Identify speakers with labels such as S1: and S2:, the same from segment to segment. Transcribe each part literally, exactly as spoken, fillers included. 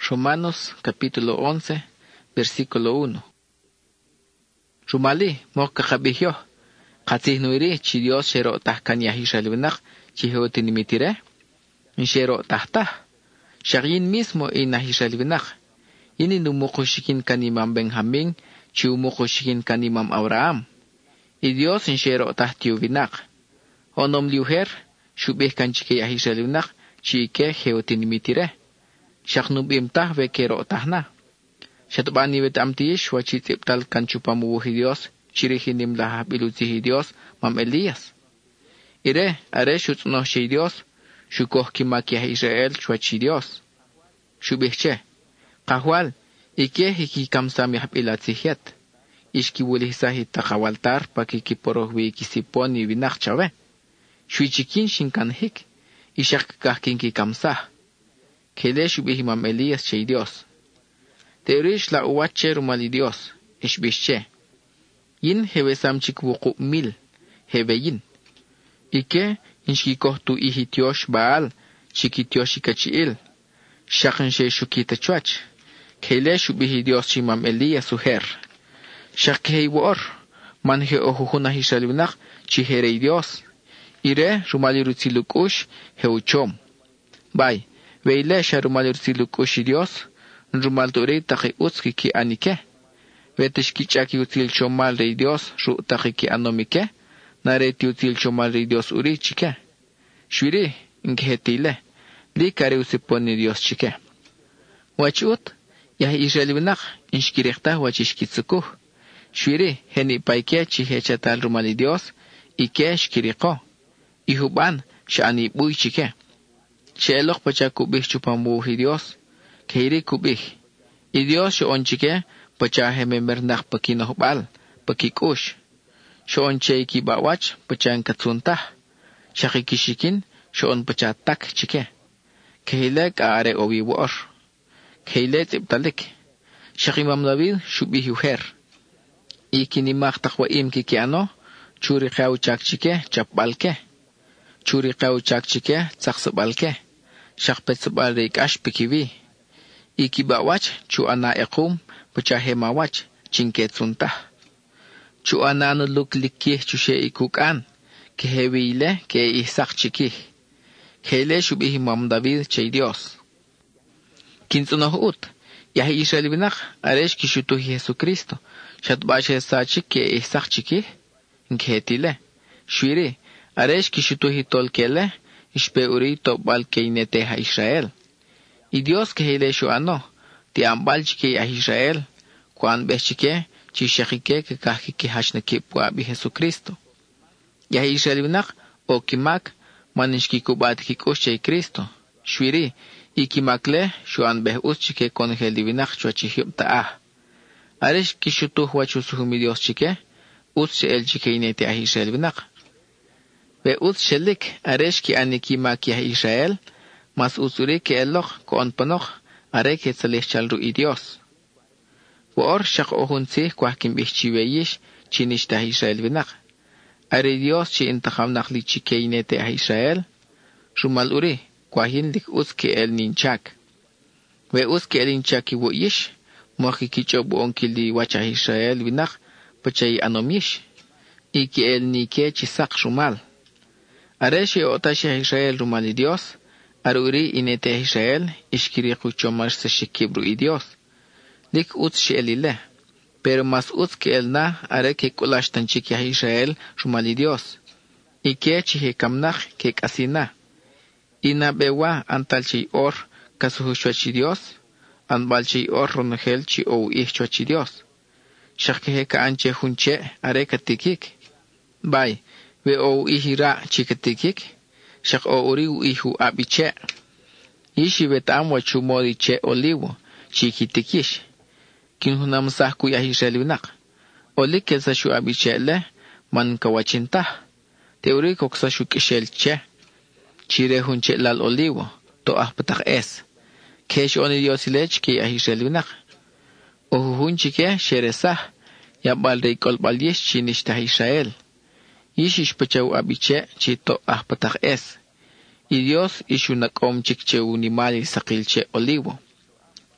S1: Romanos capítulo once, versículo uno. Rumali, moka kabihyo, katih nuiri, chi Dios shero tahkan yahi shalwinak, chi heotinimitire, shero tahtah, sharin mismo inahi shalwinak, ini numukushikin kanimam Benjamin, chi umukushikin kanimam Abraham, y Dios shero tahtiuvinak, onom liuher, shubih kanchike yahi shalwinak, chi ke heotinimitire, shaknub imtah vekero tahna. Shatbani vet amtiish wachit iptal kanchupamuhi Dios, chirihinim laha biluzihi Dios, mam Elías. Ire, are shutno shi Dios, shukoh kimakia Israel chwachi Dios. Shubihche, kahwal, ike hiki kamsam yahbilatsihiat, ishki wulihisahi takawaltar pakikiporohwi kisiponi vinachchawe. Shuichikin shinkan hik, ishak kahkinki kamsah. Kele shubihi mam Elías shi Dios. Terish la uwache rumali Dios, ishbische. Yin hebe samchik wuku mil, hebe yin. Ike, inshkikohtu ihitiosh baal, chikitiosh ikachiil. Shakinshe shukita chwach. Kele shubihi Dios chimam Elías suher. Shakhei wor, manhe ohuhuna hishalwinak, chiherei Dios. Ire, rumali rutzilukush, heuchom. Bay, veile sha rumali rutzilukush Dios, Rumal turi taki utski ki anike. Vetish ki chaki util chomal rey Dios ru taki ki anomike. Nareti util chomal rey Dios uri chike. Shwiri ingehetile. Li kare usiponi Dios chike. Wachut yah Israelinak inshkirikhta wachishkitsukuh. Shwiri heni paike chihechatal rumali Dios ike shkiriko. Ihuban shani bui chike. Shelok pachakubih chupamuhi Dios. Keiri kubih. I Dios sho onchike, pachahe memernak pakinohbal, pakikush. Sho onche ki bawach, pachan katsuntah. Shakikishikin, sho on pachatak chike. Kehilek aare owi wor. Kehilet ibtalik. Shakimam David shubihi uher. Ikinimak takwa im kikiano, churi kaw chak chike, chapbalke. Churi kaw chak chike, tsaksabalke. Shakpetsabal reikash pikivi. Iki bawach, chu ana ekum, pachahe mawach, chinket suntah. Chu ana nuluk likih chushe ikukan, kehewile ke ihsak chikih. Kele shubihi mam David chay Dios. Kinsunoh ut, yahi Israelinak, aresh kishutuhi Jesucristo, shatbache sachik ke ihsak chikih, nketile. Shwiri, aresh kishutuhi tolkele, ishpe uri topbal keineteha Israel. Y Dios que hele shu ano, ti ambal chike a Israel, kuan bechike, chishakike que kahki ki hashnake puabi Jesucristo. Ya Israelinak, o kimak, manishki kubat ki kusche Cristo. Shwiri, y kimakle, shu an beh uschike kon helivinak chuachihim ta'ah. Arish kishutu huachusuhumi Dios chike, utche el chike inete a Israelinak. Be utshelik, arish ki anikimak ya Israel, mas usuri ke elok ko onpanok are ke celestial ru i Dios. Por shak ohunsi kwa kim bichchiweyish chinish ta Israel vinak. Are Dios chi intakam nakli chikeine te Israel. Rumal uri kwa hindik uske el ninchak. We uske el ninchaki wo yish moki kichob onkili wacha Israel vinak pachay anomish. Iki el nike chisak rumal. Are she otashi Israel rumali Dios. Aruri inete Israel, ishkiri kuchomar se shikibru i Dios. Lik utsi elile. Pero mas utsi que el na, are que kulashtan chiki a Israel, rumali Dios. Y que chihe kamnach que kasina. Ina bewa antal chi or, kasuhushwachi Dios, anbal chi or runahel chi ou ihchwachi Dios. Shakhe ka anche hunche, are katikik. Bay, we ou ihira chikatikik. Shak o uri ihu abiche. Ishi betam wachu mori che olivo, chikitikish. Kin hunam sahku ya Israelinak. Olik kelsa shu abiche le, man kawachintah. Teori koksa shu kishel che. Chire hunche lal olivo, to ah patak es. Kesh oni diosilech ki ya Israelinak. Ohu hunchike sheresah, yabal reikol balyesh chinishta Israel. Ishish pachaw abiche chito ah patak es. Y Dios ishu nakom chikche unimali sakilche olivo.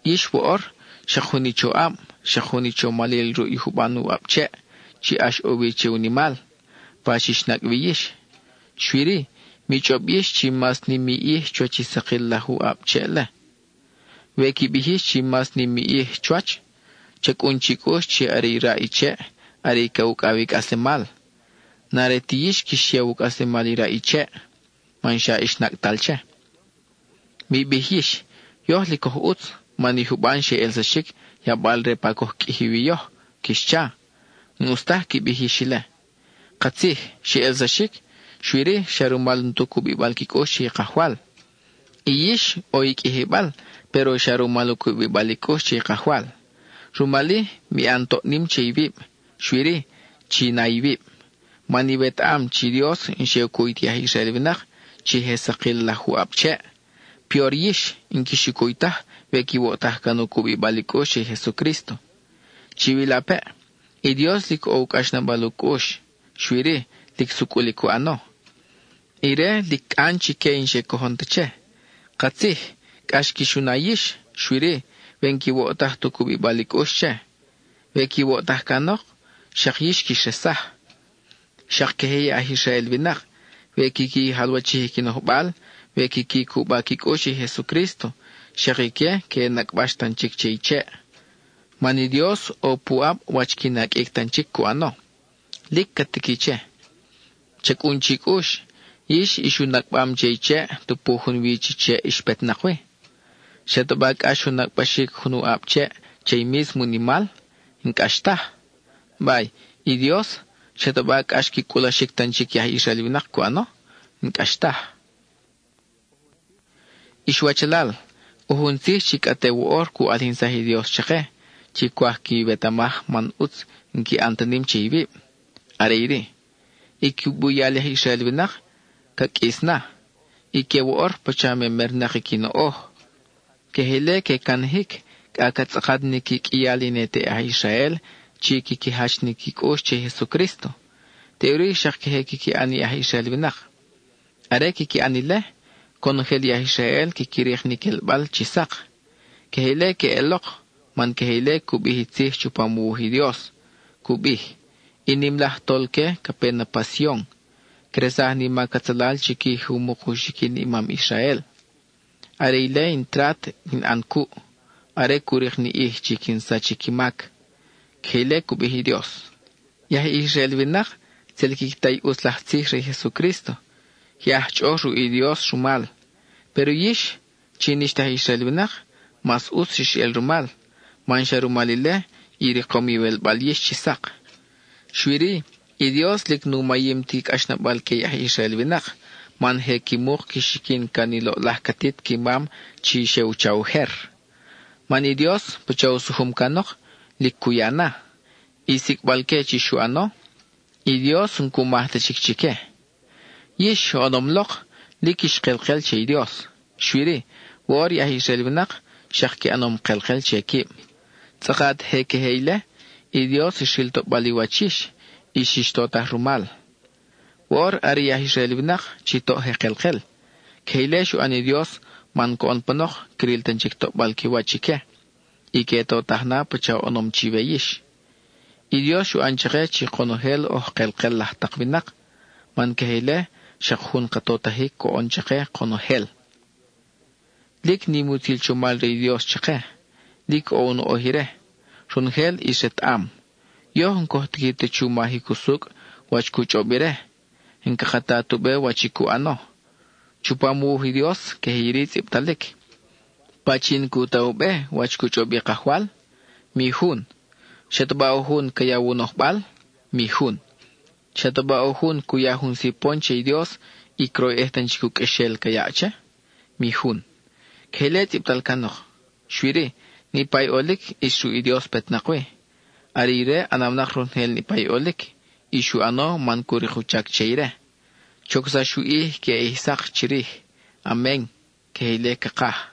S1: Yish woor, shakuni cho am, shakuni cho malil ru ihubanu apche, chi ash oviche unimal, pashishnak viyish. Shwiri, mi chobish chi mas ni mi ih cho chi sakillahu apche le. Weki bihish chi mas ni mi ih choach, chak unchikosh chi ari ra iche, ari kauk avik asemal. Naretiyish kishiawuk asemal ira iche, mansha ishnak talche. Mi bihish, yoh likoh uts, manihuban she elsashik, yabal repakoh kihiwiyoh, kishcha. Nustah ki bihishile. Qatsih, she elsashik, shwiri sharumal ntuku bibal kikoh she kahwal. Iyish oik ihibal, pero sharumalu kubibaliko she kahwal. Rumali mi anto nim cheivib, shwiri chi naivib. Manibet am chi Dios inche kuitiah Israel vinach, chi hesakil lahu apche. Pior yish inkishikuitah, vekiwotah kanu kubibaliko she Jesucristo. Chivilape, y Dios lik oukashna balukosh, shwiri lik sukuliku ano. Ire lik anchi ke inche kohontache. Qatsih, kashkishunayish, shwiri, venkiwotah tukubibalikosh che. Vekiwotah kanok, shakyish kishesah. Shakkehe ah Israel vinach, vekiki halwachihi kinohbal, vekiki kubakikoshi Jesucristo, shakike ke nakbashtanchik cheiche. Mani Dios o puab wachkinak iktanchik kuano. Lik katikiche. Chak unchikush, ish ishunakbam cheiche, tupuhun wichiche ishpetnakwe. Shatabak ashunakbashik hunu apche, chei mismo nimal, inkashtah. Bay, y Dios, shatabak ashki kulashik tanchik yah Israel vinak kuano, inkashtah. Ishwachalal, uhunsih chikate woor ku alhinsahi Dios chake, chikwah ki betamah man uts inki antanim chivib. Areiri, ikubuyalih Israel vinak, kak isna, ike woor pachame mernaki kino oh. Kehele ke kanhik, kakatsakad nikik iyalinete ah Israel, chiki ki hashni kikosh che Jesucristo. Teori shak kehe kiki ani ah Israel vinak. Are kiki anile, konhel ya Israel kikirih nikel bal chisak. Kehele ke elok, man kehele kubihitsih chupamuhi Dios. Kubih, inimlah tolke kapena pasyon. Kresah ni makatsalal chiki humukushikin imam Israel. Are ile intrat in anku. Are kurih ni ih chikin sa chikimak. Kehele kubihi Dios. Yah Israel vinak, selkikitay uslah tsihre Jesucristo. Yah choru y Dios rumal. Pero yish, chinishta Israel vinak, mas usish el rumal. Mansha rumalile, iri komiwel bal yish chisak. Shwiri, y Dios lik numayim tik ashnabal ke yah Israel vinak. Man he kimuk kishikin kanilo lahkatit kimam chi shew chauher. Man y Dios, pachaw suhum kanok, lik kuyana. Isik balke chi shuano, y Dios unkumahta chikchike. Yish onomlok, lik ishkelkel che Dios. Shwiri, war yah Israel vinak, shakki anom kelkel che kim. Tsakat heke heile, y Dios ishilto baliwachish, ishistota rumal. War ari yah Israel vinak, chito hekelkel. Keile shu ani Dios, man ko onpanok, kril tanchikto balkiwachike. Ike to tahna pachaw onom chiveyish. Y Dios shu anchake chi konohel oh kelkel lah takvinak. Man keile, shakhun katotahik ko onchake konohel. Lik ni mutil chumal re Dios chake. Lik o uno ohire. Runhel iset am. Yohon kohtikite chumahi kusuk, wachkuchobire. Hinkakatatu wachiku ano. Chupamuhi Dios kehirit iptalik. Pachin kutaube wachkuchobi kahwal. Mihun. Shatbaohun kayawunohbal. Mihun. Shatbaohun kuyahun si ponche Dios ikroy ehtan chikuk eshel kayache. Mihun. Kehilet iptalkanoh. Shwiri. Ni pay olik isu i Dios petnakwe. Arire anamnak runhel ni pay olik. Isu ano man kurihuchak cheire. Choksa shui ke ihsak chirih. Amen. Kehile kakah.